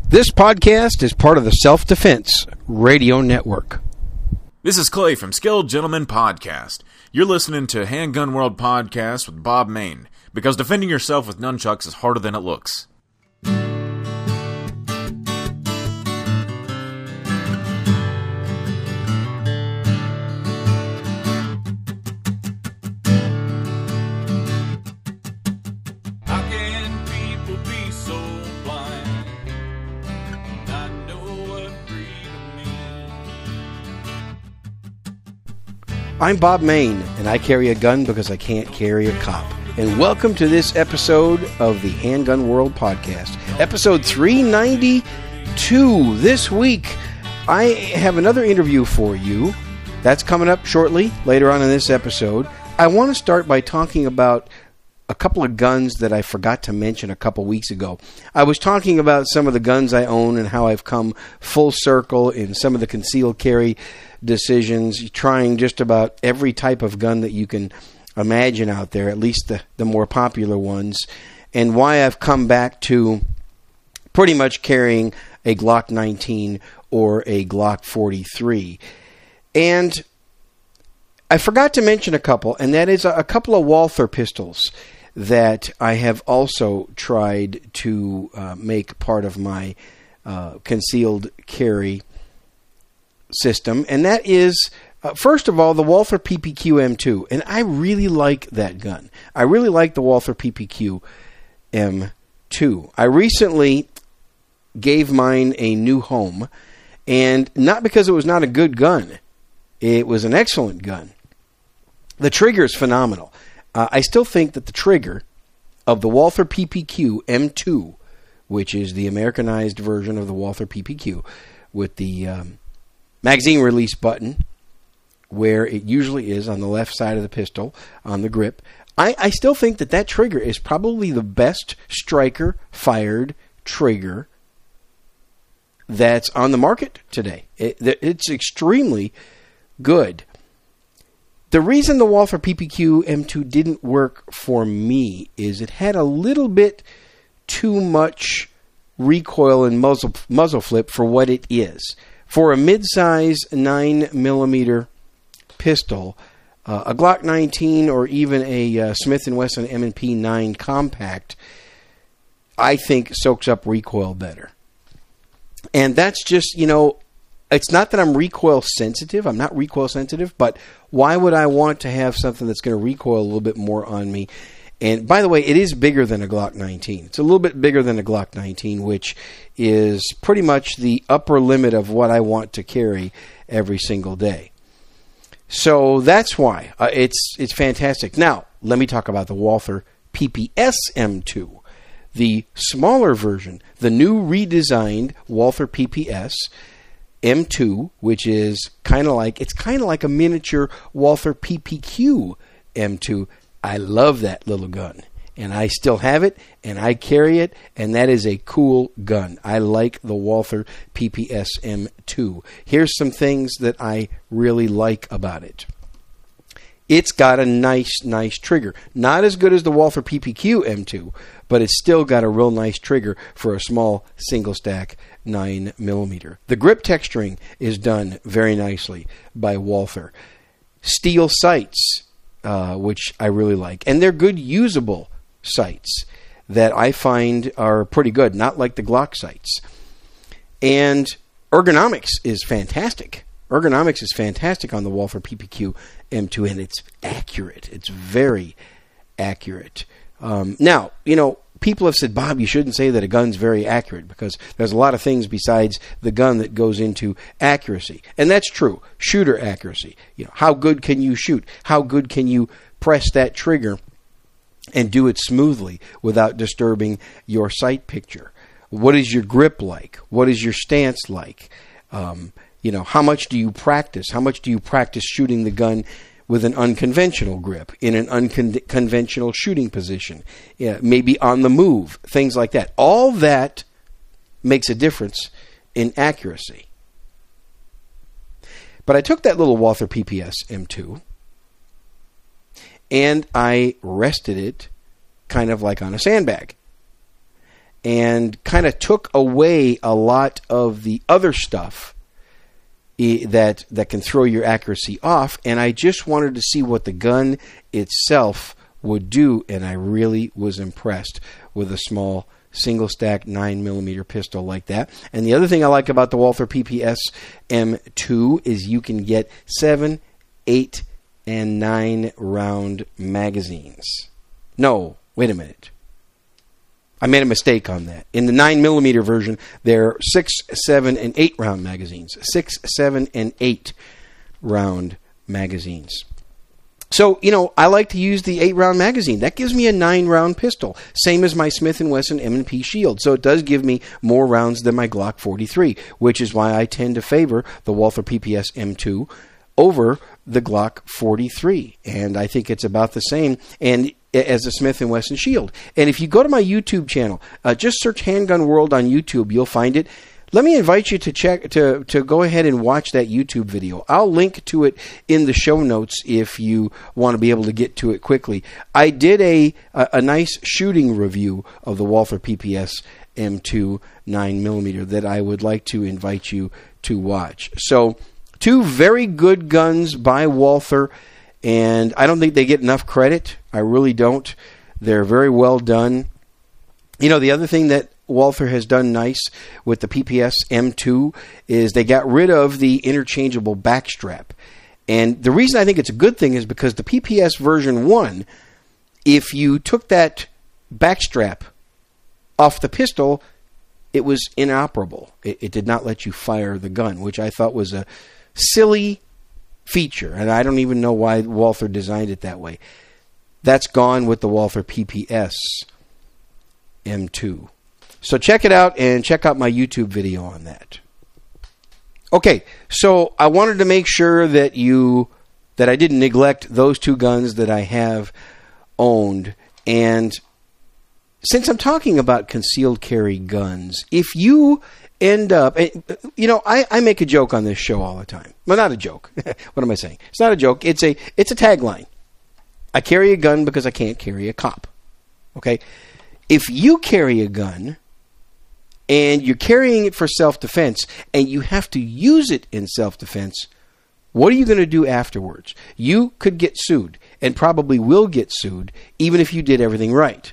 This podcast is part of the Self-Defense Radio Network. This is Clay from Skilled Gentleman Podcast. You're listening to Handgun World Podcast with Bob Main, because defending yourself with nunchucks is harder than it looks. I'm Bob Main, and I carry a gun because I can't carry a cop. And welcome to this episode of the Handgun World Podcast, episode 392. This week, I have another interview for you. That's coming up shortly, later on in this episode. I want to start by talking about a couple of guns that I forgot to mention a couple weeks ago. I was talking about some of the guns I own and how I've come full circle in some of the concealed carry decisions, trying just about every type of gun that you can imagine out there, at least the more popular ones, and why I've come back to pretty much carrying a Glock 19 or a Glock 43. And I forgot to mention a couple, and that is a couple of Walther pistols that I have also tried to make part of my concealed carry system, and that is, first of all, the Walther PPQ M2, and I really like that gun. I really like the Walther PPQ M2. I recently gave mine a new home, and not because it was not a good gun. It was an excellent gun. The trigger is phenomenal. I still think that the trigger of the Walther PPQ M2, which is the Americanized version of the Walther PPQ, with the magazine release button, where it usually is on the left side of the pistol, on the grip, I still think that that trigger is probably the best striker-fired trigger that's on the market today. It's extremely good. The reason the Walther PPQ M2 didn't work for me is it had a little bit too much recoil and muzzle flip for what it is. For a mid-size 9mm pistol, a Glock 19 or even a Smith & Wesson M&P 9 compact, I think soaks up recoil better. And that's just, it's not that I'm recoil sensitive. I'm not recoil sensitive, but why would I want to have something that's going to recoil a little bit more on me? And by the way, it is bigger than a Glock 19. It's a little bit bigger than a Glock 19, which is pretty much the upper limit of what I want to carry every single day. So that's why it's fantastic. Now, let me talk about the Walther PPS M2, the smaller version, the new redesigned Walther PPS M2, which is kind of like a miniature Walther PPQ M2. I love that little gun, and I still have it, and I carry it, and that is a cool gun. I like the Walther PPS M2. Here's some things that I really like about it. It's got a nice trigger. Not as good as the Walther PPQ M2, but it's still got a real nice trigger for a small single stack 9mm. The grip texturing is done very nicely by Walther. Steel sights, which I really like. And they're good usable sights that I find are pretty good, not like the Glock sights. And ergonomics is fantastic. Ergonomics is fantastic on the Walther PPQ M2, and it's accurate. It's very accurate. Now, people have said, Bob, you shouldn't say that a gun's very accurate because there's a lot of things besides the gun that goes into accuracy. And that's true. Shooter accuracy. How good can you shoot? How good can you press that trigger and do it smoothly without disturbing your sight picture? What is your grip like? What is your stance like? How much do you practice? How much do you practice shooting the gun with an unconventional grip, in an unconventional shooting position, maybe on the move, things like that. All that makes a difference in accuracy. But I took that little Walther PPS M2 and I rested it kind of like on a sandbag. and kind of took away a lot of the other stuff that can throw your accuracy off. And I just wanted to see what the gun itself would do, and I really was impressed with a small single stack 9mm pistol like that. And the other thing I like about the Walther PPS M2 is you can get 7, 8, and 9 round magazines. No, wait a minute. I made a mistake on that. In the 9mm version, there are 6, 7, and 8 round magazines. 6, 7, and 8 round magazines. So, I like to use the 8-round magazine. That gives me a 9-round pistol, same as my Smith & Wesson M&P Shield. So it does give me more rounds than my Glock 43, which is why I tend to favor the Walther PPS M2 over the Glock 43. And I think it's about the same as the Smith & Wesson Shield. And if you go to my YouTube channel, just search Handgun World on YouTube, you'll find it. Let me invite you to go ahead and watch that YouTube video. I'll link to it in the show notes if you want to be able to get to it quickly. I did a nice shooting review of the Walther PPS M2 9mm that I would like to invite you to watch. So, 2 very good guns by Walther, and I don't think they get enough credit. I really don't. They're very well done. The other thing that Walther has done nice with the PPS M2 is they got rid of the interchangeable backstrap. And the reason I think it's a good thing is because the PPS version 1, if you took that backstrap off the pistol, it was inoperable. It did not let you fire the gun, which I thought was a silly feature. And I don't even know why Walther designed it that way. That's gone with the Walther PPS M2. So check it out and check out my YouTube video on that. Okay, so I wanted to make sure that I didn't neglect those 2 guns that I have owned. And since I'm talking about concealed carry guns, if you end up, I make a joke on this show all the time. Well, not a joke. What am I saying? It's not a joke. It's a tagline. I carry a gun because I can't carry a cop. Okay? If you carry a gun and you're carrying it for self-defense, and you have to use it in self-defense, what are you going to do afterwards? You could get sued, and probably will get sued, even if you did everything right.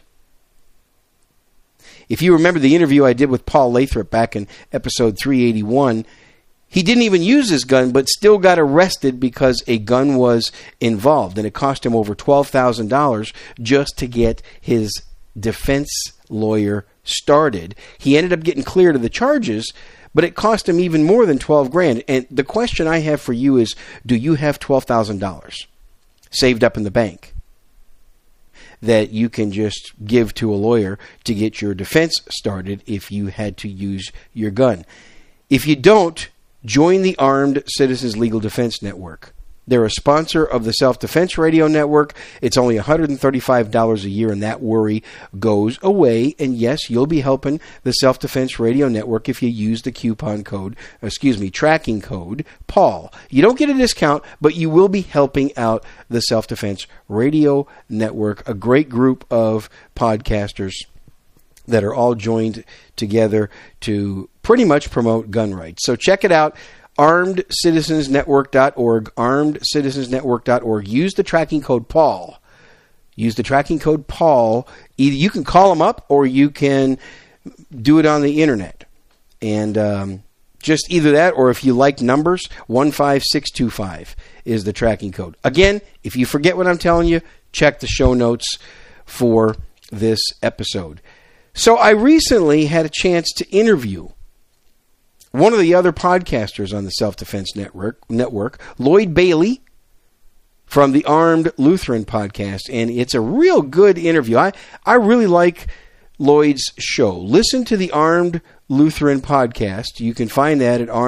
If you remember the interview I did with Paul Lathrop back in episode 381, he didn't even use his gun, but still got arrested because a gun was involved, and it cost him over $12,000 just to get his defense lawyer started. He ended up getting cleared of the charges, but it cost him even more than $12,000. And the question I have for you is, do you have $12,000 saved up in the bank that you can just give to a lawyer to get your defense started if you had to use your gun? If you don't, join the Armed Citizens Legal Defense Network. They're a sponsor of the Self-Defense Radio Network. It's only $135 a year, and that worry goes away. And yes, you'll be helping the Self-Defense Radio Network if you use the tracking code, Paul. You don't get a discount, but you will be helping out the Self-Defense Radio Network, a great group of podcasters that are all joined together to pretty much promote gun rights. So check it out. ArmedCitizensNetwork.org, ArmedCitizensNetwork.org. Use the tracking code Paul. Use the tracking code Paul. Either you can call them up or you can do it on the internet. And just either that, or if you like numbers, 15625 is the tracking code. Again, if you forget what I'm telling you, check the show notes for this episode. So I recently had a chance to interview one of the other podcasters on the Self-Defense Network, Lloyd Bailey, from the Armed Lutheran podcast, and it's a real good interview. I really like Lloyd's show. Listen to the Armed Lutheran podcast. You can find that at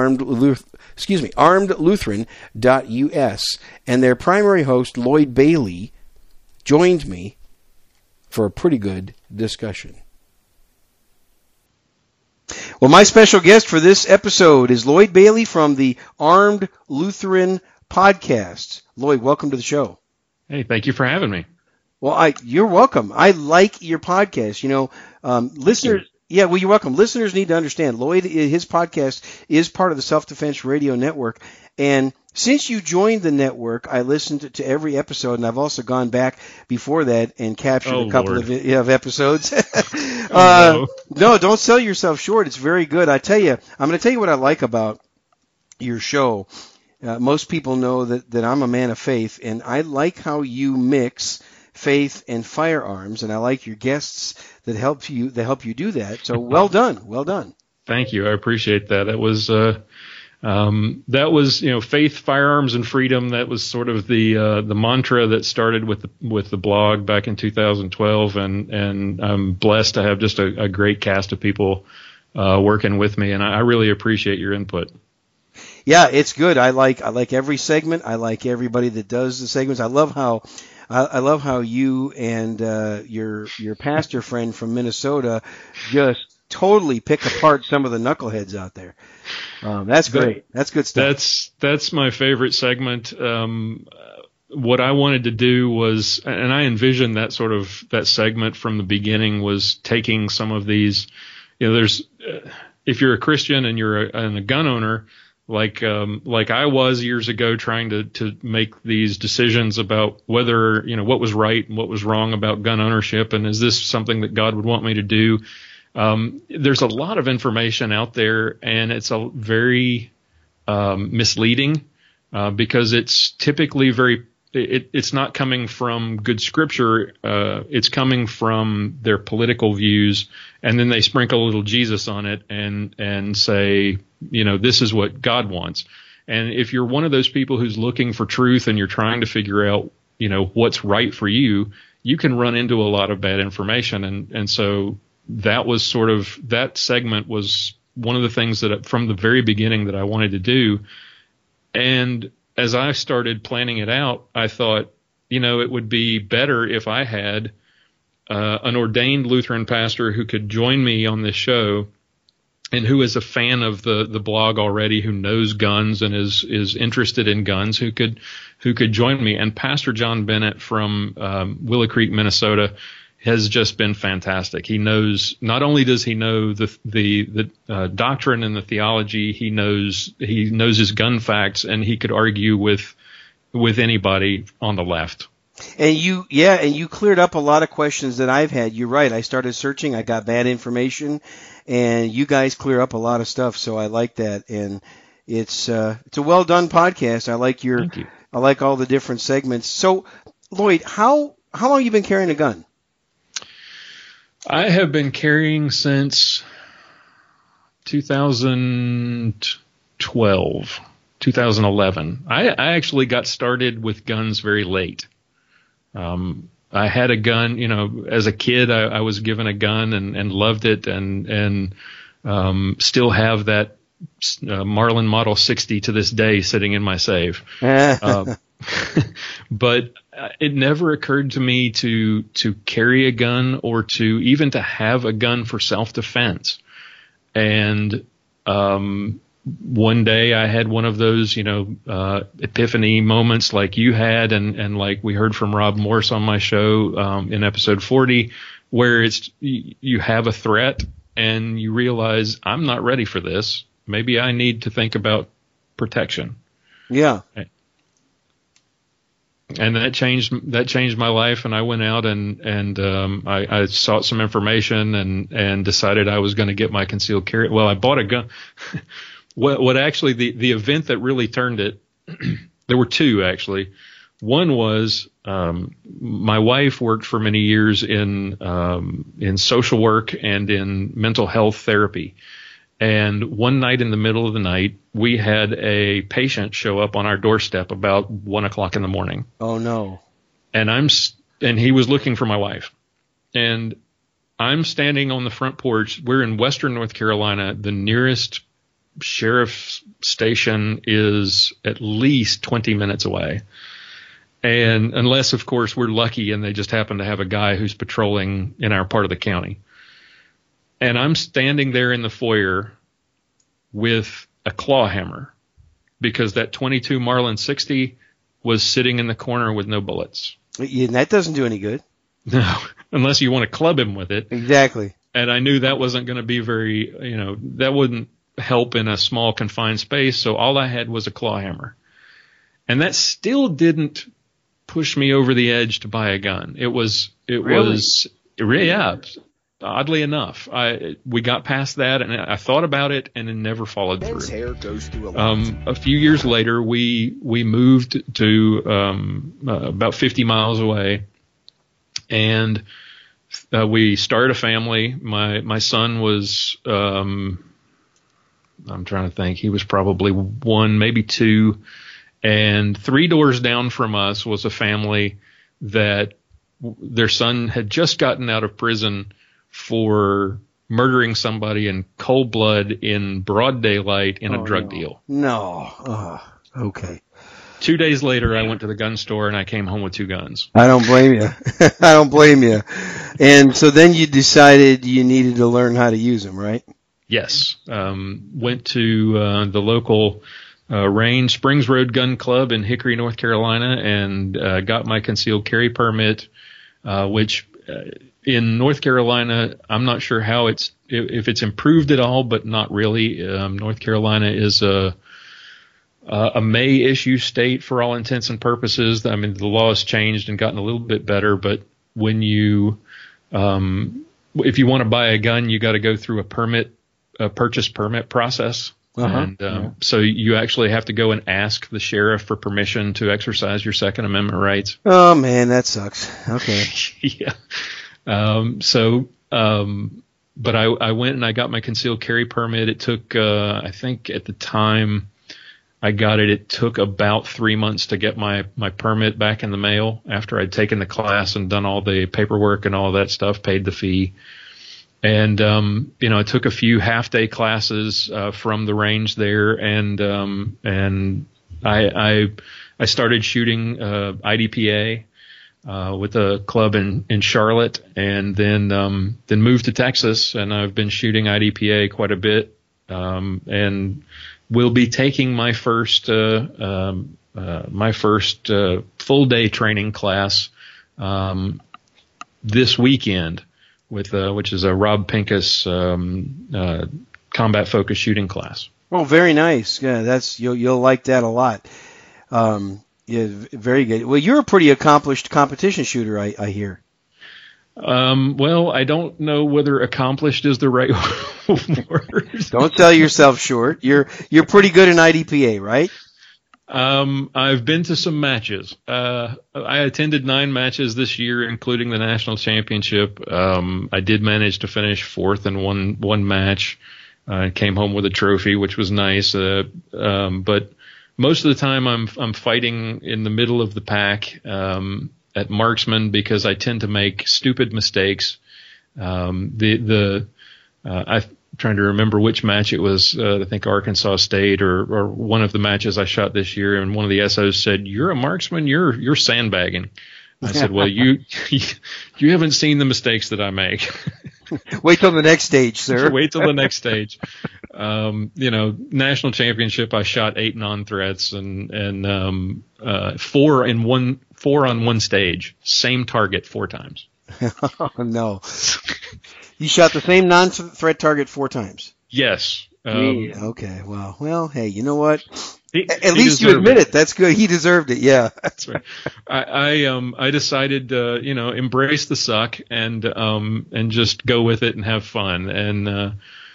armedlutheran.us, and their primary host, Lloyd Bailey, joined me for a pretty good discussion. Well, my special guest for this episode is Lloyd Bailey from the Armed Lutheran podcast. Lloyd, welcome to the show. Hey, thank you for having me. Well, you're welcome. I like your podcast. Yeah, well, you're welcome. Listeners need to understand, Lloyd, his podcast is part of the Self-Defense Radio Network. And since you joined the network, I listened to every episode, and I've also gone back before that and captured a couple of episodes. No, don't sell yourself short. It's very good. I'm going to tell you what I like about your show. Most people know that I'm a man of faith, and I like how you mix faith and firearms, and I like your guests that help you do that. So well done. Thank you. I appreciate that. That was faith, firearms, and freedom. That was sort of the mantra that started with the blog back in 2012, and I'm blessed to have just a great cast of people working with me, and I really appreciate your input. Yeah, it's good. I like every segment. I like everybody that does the segments. I love how you and your pastor friend from Minnesota just totally pick apart some of the knuckleheads out there. That's great. That's good stuff. That's my favorite segment. What I wanted to do was, and I envisioned that segment from the beginning, was taking some of these. There's if you're a Christian and you're a gun owner, like I was years ago, trying to make these decisions about whether, what was right and what was wrong about gun ownership, and is this something that God would want me to do? There's a lot of information out there, and it's a very misleading because it's typically it's not coming from good scripture. It's coming from their political views, and then they sprinkle a little Jesus on it and say, this is what God wants. And if you're one of those people who's looking for truth and you're trying to figure out, what's right for you, you can run into a lot of bad information. And so that segment was one of the things that from the very beginning that I wanted to do. And as I started planning it out, I thought, it would be better if I had an ordained Lutheran pastor who could join me on this show, and who is a fan of the blog already, who knows guns and is interested in guns, who could join me. And Pastor John Bennett from Willow Creek, Minnesota, has just been fantastic. He knows, not only does he know the doctrine and the theology, he knows his gun facts, and he could argue with anybody on the left. And you cleared up a lot of questions that I've had. You're right. I started searching. I got bad information, and you guys clear up a lot of stuff. So I like that. And it's a well done podcast. I like all the different segments. So Lloyd, how long have you been carrying a gun? I have been carrying since 2011. I actually got started with guns very late. I had a gun, as a kid, I was given a gun and loved it, and still have that Marlin Model 60 to this day sitting in my safe. But it never occurred to me to carry a gun or even to have a gun for self-defense. And one day I had one of those, epiphany moments like you had, and like we heard from Rob Morse on my show in episode 40, where you have a threat and you realize, I'm not ready for this. Maybe I need to think about protection. Yeah. And that changed my life, and I went out and I sought some information and decided I was going to get my concealed carry. Well, I bought a gun. What actually the event that really turned it, there were two actually. One was my wife worked for many years in social work and in mental health therapy. And one night in the middle of the night, we had a patient show up on our doorstep about 1:00 in the morning. Oh no! And he was looking for my wife. And I'm standing on the front porch. We're in Western North Carolina. The nearest sheriff's station is at least 20 minutes away. And unless, of course, we're lucky and they just happen to have a guy who's patrolling in our part of the county. And I'm standing there in the foyer with a claw hammer because that 22 Marlin 60 was sitting in the corner with no bullets. Yeah, that doesn't do any good. No, unless you want to club him with it. Exactly. And I knew that wasn't going to be very, that wouldn't help in a small confined space. So all I had was a claw hammer. And that still didn't push me over the edge to buy a gun. It was, yeah, oddly enough. We got past that, and I thought about it, and it never followed through. Hair goes through a lot. A few years later, we moved to about 50 miles away, and we started a family. My son was, I'm trying to think, he was probably 1, maybe 2. And 3 doors down from us was a family that their son had just gotten out of prison for murdering somebody in cold blood in broad daylight in a drug deal. No. Okay. 2 days later, I went to the gun store and I came home with 2 guns. I don't blame you. I don't blame you. And so then you decided you needed to learn how to use them, right? Yes. Went to the local Range Springs Road Gun Club in Hickory, North Carolina, and got my concealed carry permit, which in North Carolina, I'm not sure how if it's improved at all, but not really. North Carolina is a May issue state for all intents and purposes. I mean, the law has changed and gotten a little bit better, but when you if you want to buy a gun, you got to go through a purchase permit process. And so you actually have to go and ask the sheriff for permission to exercise your Second Amendment rights. Oh, man, that sucks. Okay. Yeah. But I went and I got my concealed carry permit. It took, I think at the time I got it took about 3 months to get my permit back in the mail after I'd taken the class and done all the paperwork and all that stuff, paid the fee. And, I took a few half-day classes from the range there, and I started shooting IDPA with a club in Charlotte, and then moved to Texas, and I've been shooting IDPA quite a bit, and will be taking my first full-day training class this weekend. Which is a Rob Pincus combat focused shooting class. Oh, very nice. Yeah, you'll like that a lot. Yeah, very good. Well, you're a pretty accomplished competition shooter, I hear. Well, I don't know whether accomplished is the right word. Don't sell yourself short. You're pretty good in IDPA, right? I've been to some matches. I attended 9 matches this year, including the national championship. I did manage to finish 4th in one match. Came home with a trophy, which was nice. But most of the time I'm fighting in the middle of the pack, at marksman because I tend to make stupid mistakes. I'm trying to remember which match it was. I think Arkansas State or one of the matches I shot this year, and one of the SOs said, "You're a marksman. You're sandbagging." I said, "Well, you haven't seen the mistakes that I make." Wait till the next stage, sir. Wait till the next stage. National championship, I shot 8 non-threats and 4 on one stage, same target 4 times. Oh no. You shot the same non-threat target 4 times. Yes. Okay. Well, hey, you know what? At he least you admit it. That's good. He deserved it. Yeah. That's right. I decided embrace the suck and just go with it and have fun. And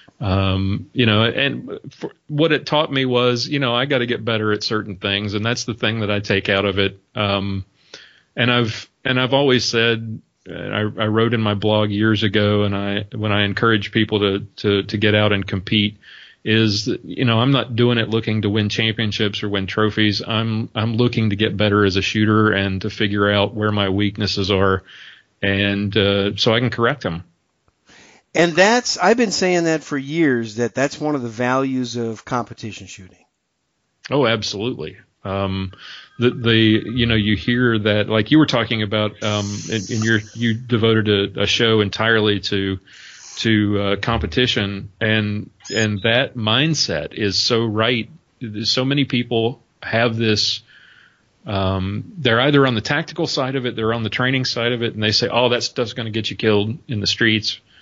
what it taught me was, I got to get better at certain things, and that's the thing that I take out of it. And I've always said, I wrote in my blog years ago, and when I encourage people to get out and compete, is I'm not doing it looking to win championships or win trophies. I'm looking to get better as a shooter and to figure out where my weaknesses are, and so I can correct them. And I've been saying that for years, that's one of the values of competition shooting. Oh, absolutely. You hear that, like you were talking about, you devoted a show entirely to competition, and that mindset is so right. So many people have this, they're either on the tactical side of it, they're on the training side of it, and they say, oh, that stuff's going to get you killed in the streets.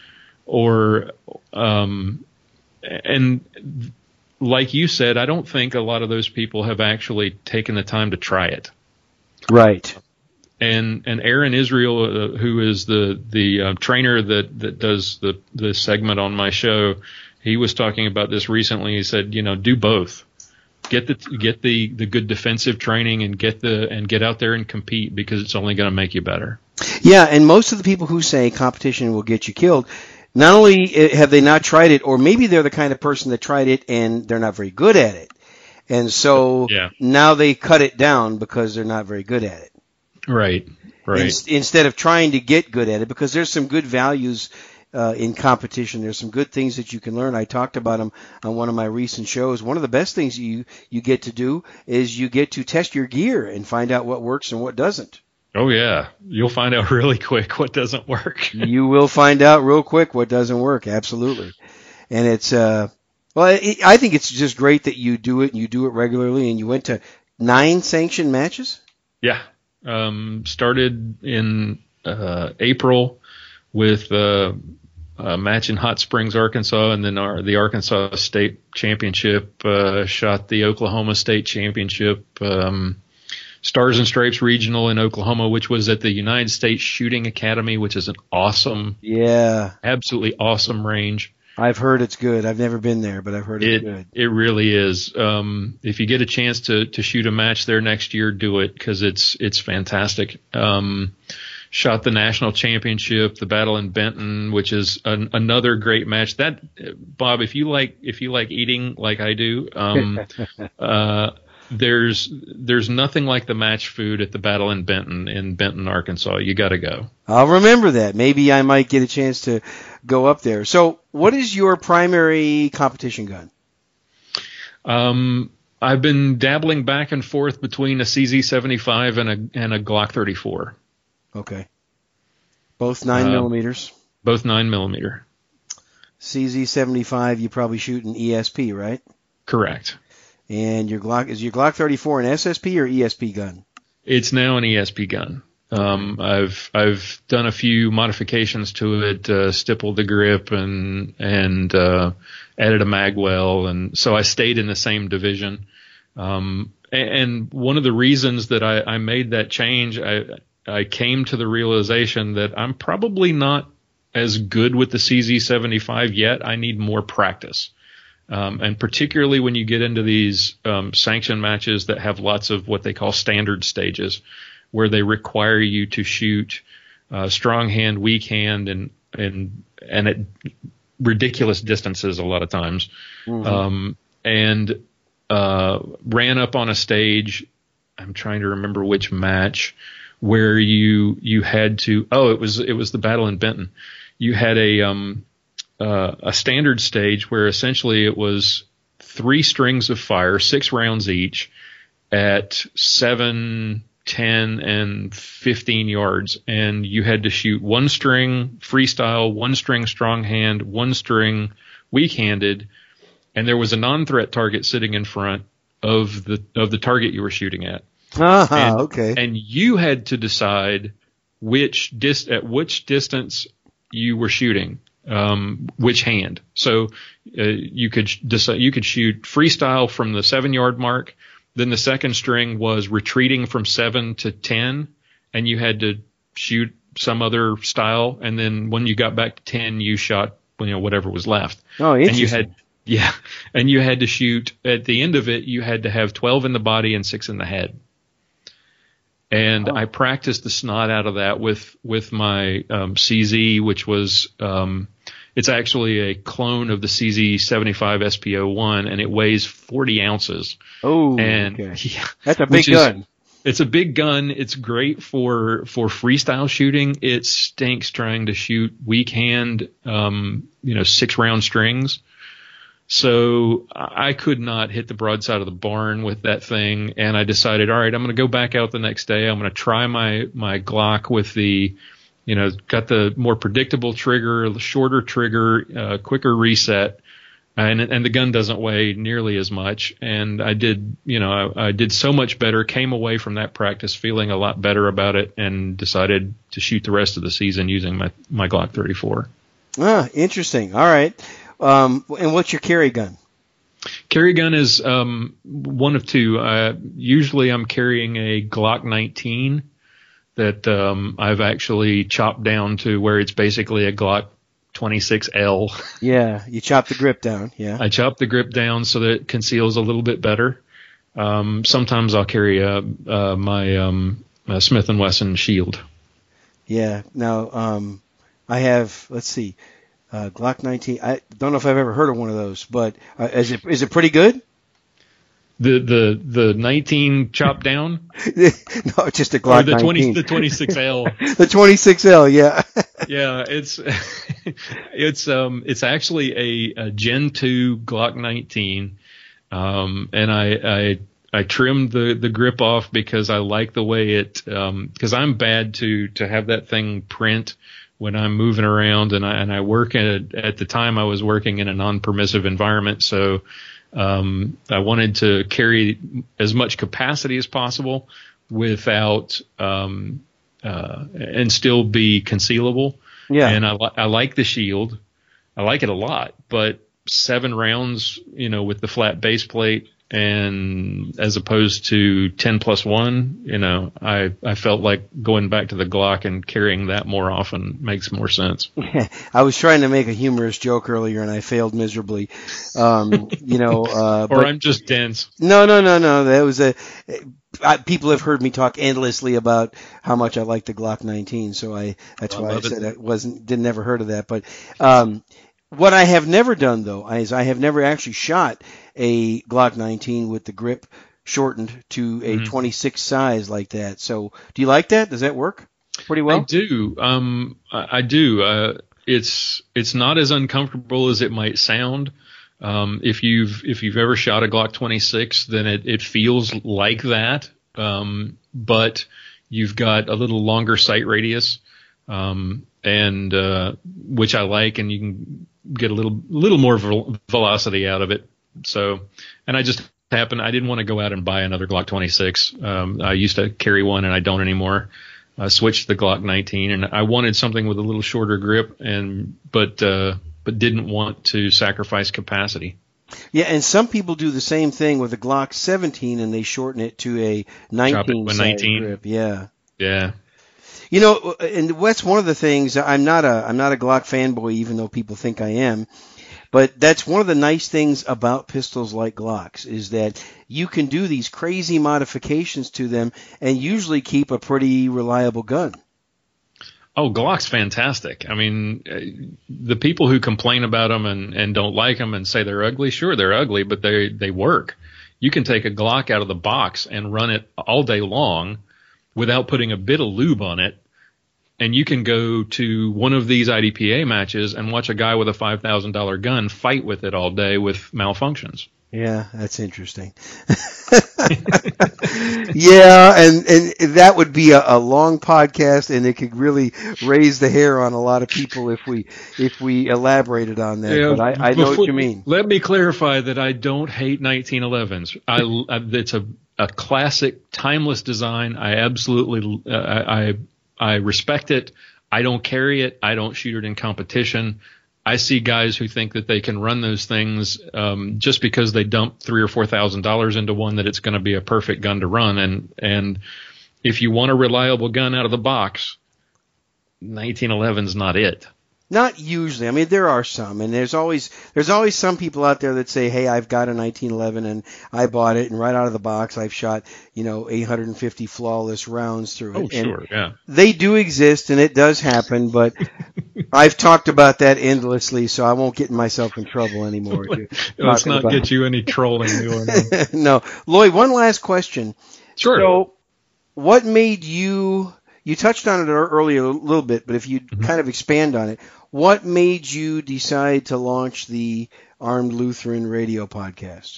and like you said, I don't think a lot of those people have actually taken the time to try it. Right. And Aaron Israel, who is the trainer that does the segment on my show, he was talking about this recently. He said, do both. Get the good defensive training and get out there and compete, because it's only going to make you better. Yeah, and most of the people who say competition will get you killed, not only have they not tried it, or maybe they're the kind of person that tried it and they're not very good at it. And so now they cut it down because they're not very good at it. Right. Instead of trying to get good at it, because there's some good values in competition. There's some good things that you can learn. I talked about them on one of my recent shows. One of the best things you get to do is you get to test your gear and find out what works and what doesn't. Oh, yeah. You'll find out really quick what doesn't work. You will find out real quick what doesn't work. Absolutely. And it's, I think it's just great that you do it, and you do it regularly, and you went to 9 sanctioned matches? Yeah. Started in April with a match in Hot Springs, Arkansas, and then the Arkansas State Championship, shot the Oklahoma State Championship, Stars and Stripes Regional in Oklahoma, which was at the United States Shooting Academy, which is an awesome, absolutely awesome range. I've heard it's good. I've never been there, but I've heard it's good. It really is. If you get a chance to shoot a match there next year, do it, because it's fantastic. Shot the national championship, the Battle in Benton, which is another great match. That, Bob, if you like eating like I do, there's nothing like the match food at the Battle in Benton, Arkansas. You got to go. I'll remember that. Maybe I might get a chance to go up there. So, what is your primary competition gun? I've been dabbling back and forth between a CZ75 and a Glock 34. Okay. Both 9 millimeters. Both 9 millimeter. CZ75, you probably shoot an ESP, right? Correct. And your Glock 34 an SSP or ESP gun? It's now an ESP gun. I've done a few modifications to it, stippled the grip and added a magwell, and so I stayed in the same division. And one of the reasons that I made that change, I came to the realization that I'm probably not as good with the CZ75 yet. I need more practice. And particularly when you get into these sanctioned matches that have lots of what they call standard stages, where they require you to shoot strong hand, weak hand, and at ridiculous distances a lot of times. Mm-hmm. Ran up on a stage. I'm trying to remember which match, where you had to. Oh, it was the Battle in Benton. You had a standard stage where essentially it was 3 strings of fire, 6 rounds each, at 7, 10, and 15 yards, and you had to shoot 1 string freestyle, 1 string strong hand, 1 string weak-handed, and there was a non-threat target sitting in front of the target you were shooting at. Okay. And you had to decide at which distance you were shooting. Which hand. So you could decide, you could shoot freestyle from the 7-yard mark. Then the second string was retreating from 7 to 10, and you had to shoot some other style. And then when you got back to 10, you shot whatever was left. Oh, interesting. And you had to shoot at the end of it. You had to have 12 in the body and 6 in the head. And I practiced the snot out of that with my CZ, which was it's actually a clone of the CZ75 SP01, and it weighs 40 ounces. Oh, and okay. Yeah, that's a big gun. It's a big gun. It's great for freestyle shooting. It stinks trying to shoot weak hand, 6-round strings. So I could not hit the broadside of the barn with that thing, and I decided, all right, I'm going to go back out the next day. I'm going to try my Glock with the, got the more predictable trigger, the shorter trigger, quicker reset, and the gun doesn't weigh nearly as much. And I did, I did so much better, came away from that practice feeling a lot better about it, and decided to shoot the rest of the season using my Glock 34. Interesting. All right. And what's your carry gun? Carry gun is one of two. Usually I'm carrying a Glock 19 that I've actually chopped down to where it's basically a Glock 26L. Yeah, you chop the grip down. Yeah, I chop the grip down so that it conceals a little bit better. Sometimes I'll carry my Smith & Wesson Shield. Yeah. Now, I have, let's see, Glock 19. I don't know if I've ever heard of one of those, but is it pretty good? The 19 chopped down? No, just a Glock 19. The 26L. The 26L, yeah. Yeah, it's actually a Gen 2 Glock 19. And I trimmed the grip off because I like the way it, because I'm bad to have that thing print when I'm moving around, and I work at the time I was working in a non-permissive environment, so I wanted to carry as much capacity as possible without and still be concealable. Yeah. And I like the Shield. I like it a lot, but 7 rounds, with the flat base plate, and as opposed to 10+1, I felt like going back to the Glock and carrying that more often makes more sense. I was trying to make a humorous joke earlier and I failed miserably. Or I'm just dense. No. That was people have heard me talk endlessly about how much I like the Glock 19, so that's why I said I never heard of that. But what I have never done, though, is I have never actually shot a Glock 19 with the grip shortened to a 26 size like that. So do you like that? Does that work pretty well? I do. I do. It's not as uncomfortable as it might sound. If you've ever shot a Glock 26, then it feels like that. But you've got a little longer sight radius, and which I like, and you can get a little more velocity out of it. So, and I didn't want to go out and buy another Glock 26. I used to carry one and I don't anymore. I switched to the Glock 19 and I wanted something with a little shorter grip but didn't want to sacrifice capacity. Yeah, and some people do the same thing with a Glock 17 and they shorten it to a 19 grip. Yeah. Yeah. And that's one of the things. I'm not a Glock fanboy, even though people think I am. But that's one of the nice things about pistols like Glocks is that you can do these crazy modifications to them and usually keep a pretty reliable gun. Oh, Glock's fantastic. I mean, the people who complain about them and don't like them and say they're ugly, sure, they're ugly, but they work. You can take a Glock out of the box and run it all day long without putting a bit of lube on it. And you can go to one of these IDPA matches and watch a guy with a $5,000 gun fight with it all day with malfunctions. Yeah, that's interesting. Yeah, and that would be a long podcast, and it could really raise the hair on a lot of people if we elaborated on that. Yeah, but I know what you mean. Let me clarify that I don't hate 1911s. It's a classic, timeless design. I absolutely I respect it. I don't carry it. I don't shoot it in competition. I see guys who think that they can run those things just because they dump $3,000 or $4,000 into one that it's going to be a perfect gun to run. And if you want a reliable gun out of the box, 1911's not it. Not usually. I mean, there are some, and there's always some people out there that say, "Hey, I've got a 1911 and I bought it, and right out of the box, I've shot 850 flawless rounds through it." Oh, sure, yeah. They do exist, and it does happen, but I've talked about that endlessly, so I won't get myself in trouble anymore. Let's not get you any trolling going on. No, Lloyd. One last question. Sure. So, what made you? You touched on it earlier a little bit, but if you kind of expand on it, what made you decide to launch the Armed Lutheran Radio podcast?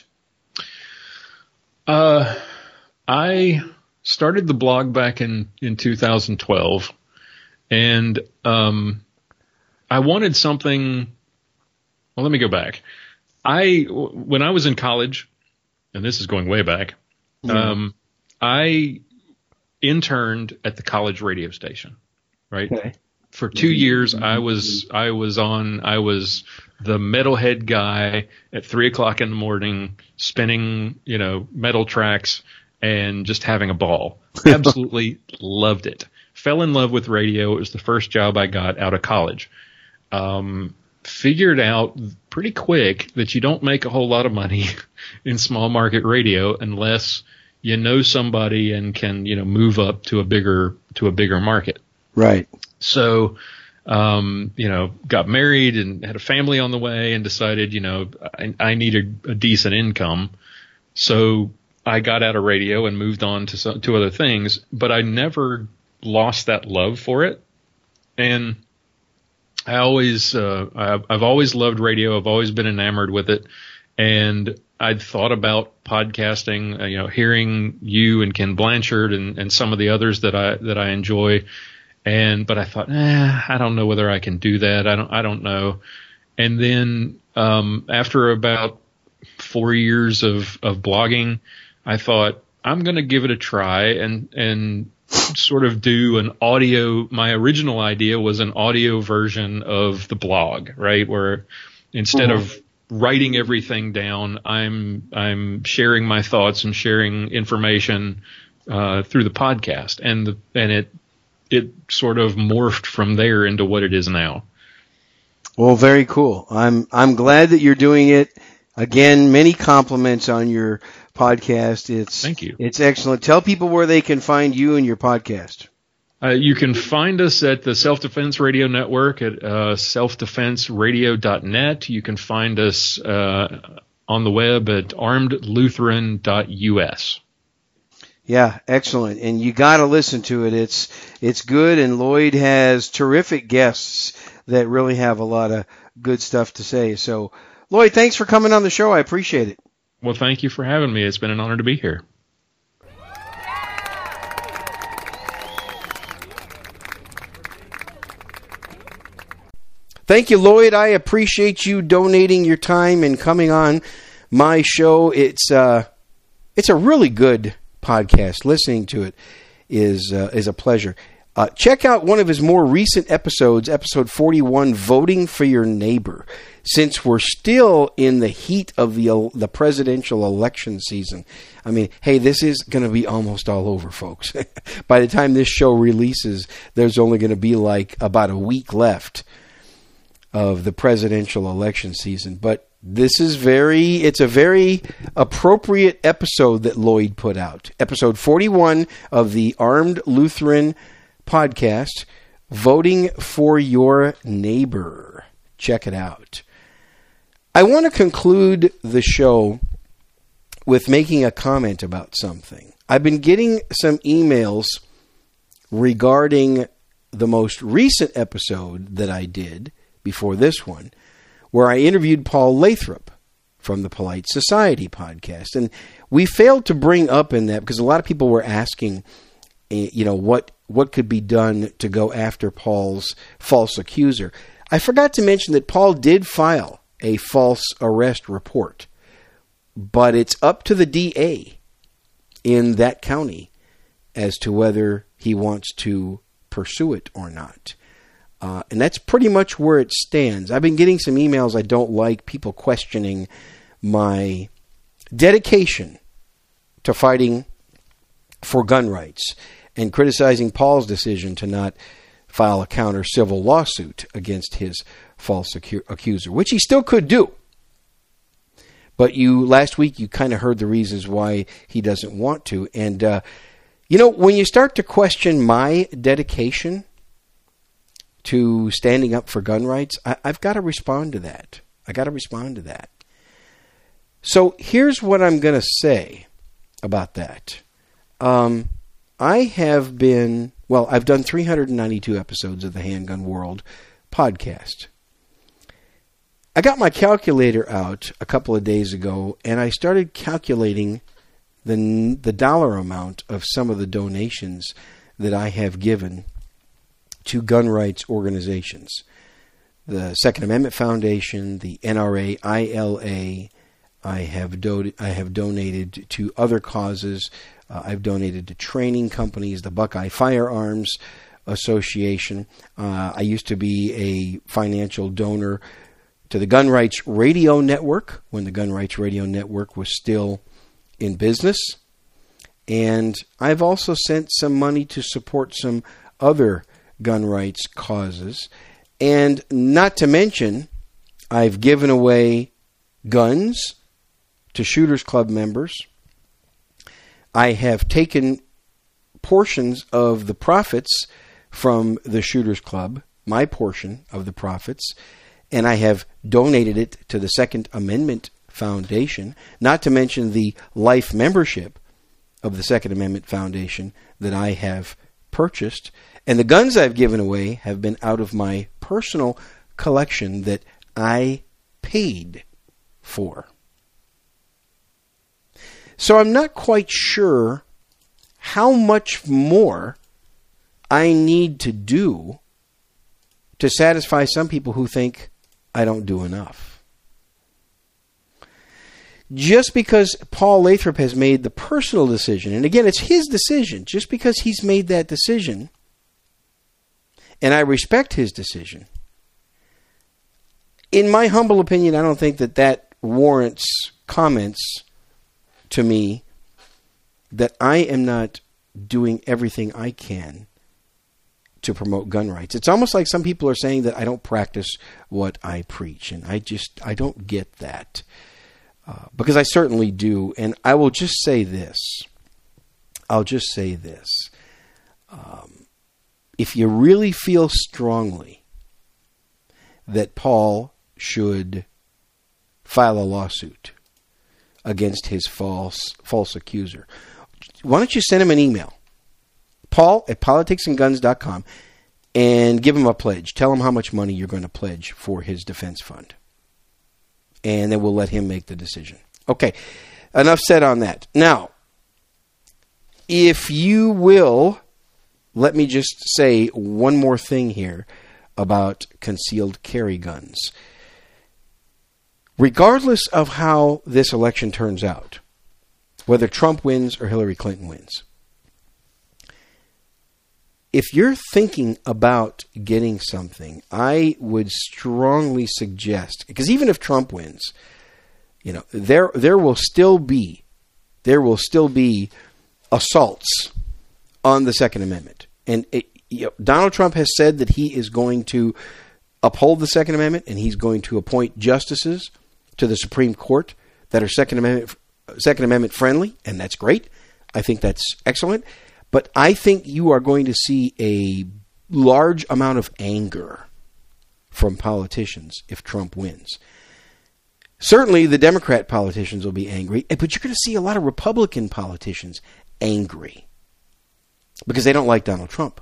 I started the blog back in 2012, and I wanted something. Well, let me go back. When I was in college, and this is going way back, I interned at the college radio station, right? Okay. For 2 years, I was the metalhead guy at 3:00 in the morning, spinning, metal tracks and just having a ball. Absolutely loved it. Fell in love with radio. It was the first job I got out of college. Figured out pretty quick that you don't make a whole lot of money in small market radio unless you know somebody and can, move up to a bigger market. Right. So, got married and had a family on the way and decided, I need a decent income. So I got out of radio and moved on to other things, but I never lost that love for it. And I've always loved radio. I've always been enamored with it. And I'd thought about podcasting, hearing you and Ken Blanchard and some of the others that I enjoy. But I thought, I don't know whether I can do that. I don't know. And then, after about 4 years of blogging, I thought I'm going to give it a try and sort of do an audio. My original idea was an audio version of the blog, right? Where instead of writing everything down, I'm sharing my thoughts and sharing information, through the podcast. And it sort of morphed from there into what it is now. Well, very cool. I'm glad that you're doing it. Again, many compliments on your podcast. Thank you. It's excellent. Tell people where they can find you and your podcast. You can find us at the Self-Defense Radio Network at selfdefenseradio.net. You can find us on the web at armedlutheran.us. Yeah, excellent. And you got to listen to it. It's good, and Lloyd has terrific guests that really have a lot of good stuff to say. So, Lloyd, thanks for coming on the show. I appreciate it. Well, thank you for having me. It's been an honor to be here. Thank you, Lloyd. I appreciate you donating your time and coming on my show. It's a really good podcast. Listening to it is a pleasure. Check out one of his more recent episodes, episode 41, Voting for Your Neighbor. Since we're still in the heat of the presidential election season, I mean, hey, this is going to be almost all over, folks. By the time this show releases, there's only going to be like about a week left of the presidential election season. But it's a very appropriate episode that Lloyd put out. Episode 41 of the Armed Lutheran podcast, Voting for Your Neighbor. Check it out. I want to conclude the show with making a comment about something. I've been getting some emails regarding the most recent episode that I did before this one, where I interviewed Paul Lathrop from the Polite Society podcast. And we failed to bring up in that because a lot of people were asking, what could be done to go after Paul's false accuser. I forgot to mention that Paul did file a false arrest report, but it's up to the DA in that county as to whether he wants to pursue it or not. And that's pretty much where it stands. I've been getting some emails I don't like, people questioning my dedication to fighting for gun rights and criticizing Paul's decision to not file a counter-civil lawsuit against his false accuser, which he still could do. But last week you kind of heard the reasons why he doesn't want to. And, when you start to question my dedication to standing up for gun rights, I've got to respond to that. So here's what I'm going to say about that. I've done 392 episodes of the Handgun World podcast. I got my calculator out a couple of days ago, and I started calculating the dollar amount of some of the donations that I have given to gun rights organizations. The Second Amendment Foundation, the NRA, ILA. I have donated to other causes. I've donated to training companies, the Buckeye Firearms Association. I used to be a financial donor to the Gun Rights Radio Network when the Gun Rights Radio Network was still in business. And I've also sent some money to support some other gun rights causes. And not to mention, I've given away guns to Shooters Club members. I have taken portions of the profits from the Shooters Club, my portion of the profits, and I have donated it to the Second Amendment Foundation, not to mention the life membership of the Second Amendment Foundation that I have purchased. And the guns I've given away have been out of my personal collection that I paid for. So I'm not quite sure how much more I need to do to satisfy some people who think I don't do enough. Just because Paul Lathrop has made the personal decision, and again, it's his decision, just because he's made that decision, and I respect his decision, in my humble opinion, I don't think that that warrants comments to me that I am not doing everything I can to promote gun rights. It's almost like some people are saying that I don't practice what I preach, and I don't get that. Because I certainly do, and I will just say this. If you really feel strongly that Paul should file a lawsuit against his false accuser, why don't you send him an email, paul@politicsandguns.com, and give him a pledge. Tell him how much money you're going to pledge for his defense fund. And then we'll let him make the decision. Okay, enough said on that. Now, if you will, let me just say one more thing here about concealed carry guns. Regardless of how this election turns out, whether Trump wins or Hillary Clinton wins, if you're thinking about getting something, I would strongly suggest, because even if Trump wins, there will still be assaults on the Second Amendment. And Donald Trump has said that he is going to uphold the Second Amendment, and he's going to appoint justices to the Supreme Court that are Second Amendment friendly, and that's great. I think that's excellent. But I think you are going to see a large amount of anger from politicians if Trump wins. Certainly the Democrat politicians will be angry, but you're going to see a lot of Republican politicians angry because they don't like Donald Trump.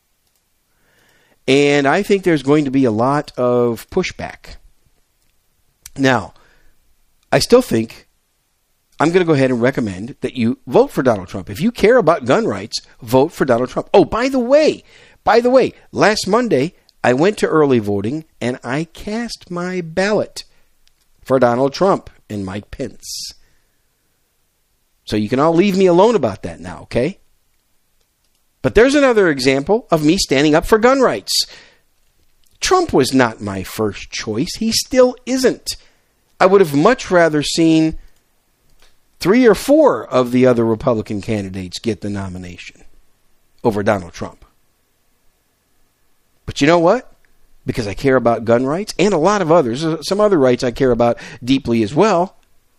And I think there's going to be a lot of pushback. Now, I still think I'm going to go ahead and recommend that you vote for Donald Trump. If you care about gun rights, vote for Donald Trump. Oh, by the way, last Monday, I went to early voting and I cast my ballot for Donald Trump and Mike Pence. So you can all leave me alone about that now, okay? But there's another example of me standing up for gun rights. Trump was not my first choice. He still isn't. I would have much rather seen 3 or 4 of the other Republican candidates get the nomination over Donald Trump. But you know what? Because I care about gun rights and a lot of others, some other rights I care about deeply as well,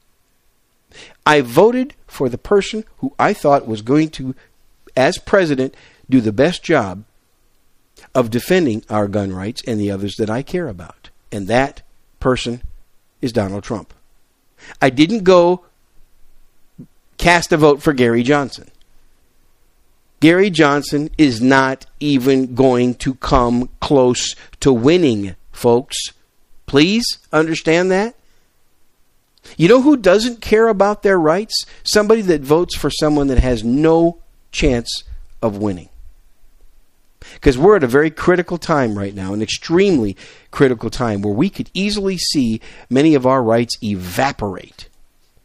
I voted for the person who I thought was going to, as president, do the best job of defending our gun rights and the others that I care about. And that person is Donald Trump. I didn't go cast a vote for Gary Johnson. Gary Johnson is not even going to come close to winning, folks. Please understand that. You know who doesn't care about their rights? Somebody that votes for someone that has no chance of winning. Because we're at a very critical time right now, an extremely critical time, where we could easily see many of our rights evaporate.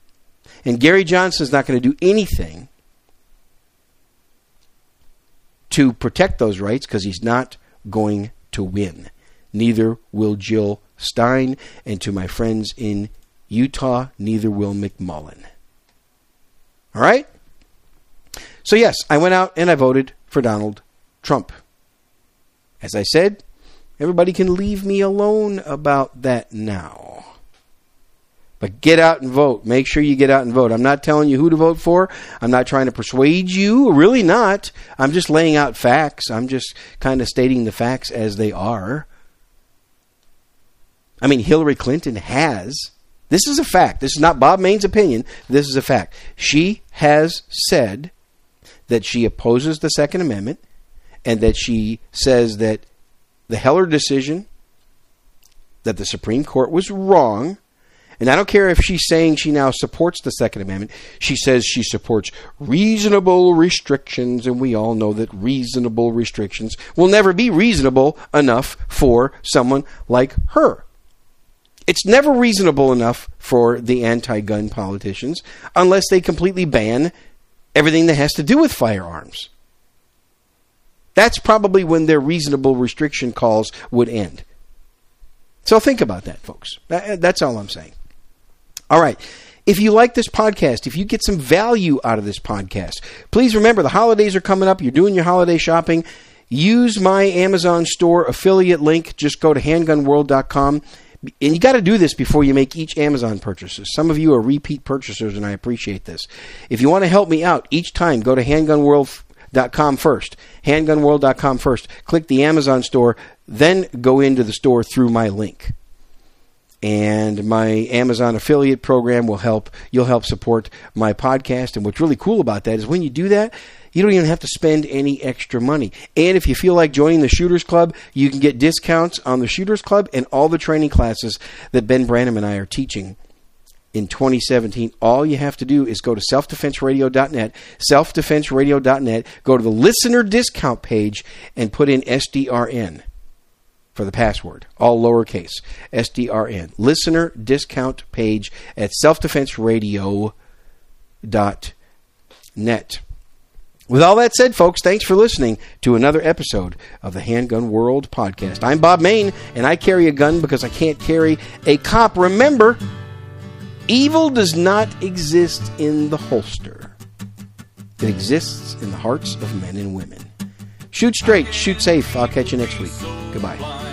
And Gary Johnson's not going to do anything to protect those rights because he's not going to win. Neither will Jill Stein, and to my friends in Utah, neither will McMullen. All right? So yes, I went out and I voted for Donald Trump. As I said, everybody can leave me alone about that now. But get out and vote. Make sure you get out and vote. I'm not telling you who to vote for. I'm not trying to persuade you. Really not. I'm just laying out facts. I'm just kind of stating the facts as they are. I mean, Hillary Clinton has. This is a fact. This is not Bob Maine's opinion. This is a fact. She has said that she opposes the Second Amendment and that she says that the Heller decision, that the Supreme Court was wrong. And I don't care if she's saying she now supports the Second Amendment. She says she supports reasonable restrictions, and we all know that reasonable restrictions will never be reasonable enough for someone like her. It's never reasonable enough for the anti-gun politicians unless they completely ban everything that has to do with firearms. That's probably when their reasonable restriction calls would end. So think about that, folks. That's all I'm saying. All right. If you like this podcast, if you get some value out of this podcast, please remember the holidays are coming up. You're doing your holiday shopping. Use my Amazon store affiliate link. Just go to handgunworld.com. And you got to do this before you make each Amazon purchase. Some of you are repeat purchasers, and I appreciate this. If you want to help me out each time, go to handgunworld.com first. Handgunworld.com first. Click the Amazon store, then go into the store through my link. And my Amazon affiliate program will help. You'll help support my podcast. And what's really cool about that is when you do that, you don't even have to spend any extra money. And if you feel like joining the Shooters Club, you can get discounts on the Shooters Club and all the training classes that Ben Branham and I are teaching in 2017. All you have to do is go to selfdefenseradio.net, selfdefenseradio.net, go to the listener discount page, and put in SDRN for the password, all lowercase, SDRN. Listener discount page at selfdefenseradio.net. With all that said, folks, thanks for listening to another episode of the Handgun World Podcast. I'm Bob Maine, and I carry a gun because I can't carry a cop. Remember, evil does not exist in the holster. It exists in the hearts of men and women. Shoot straight, shoot safe. I'll catch you next week. Goodbye.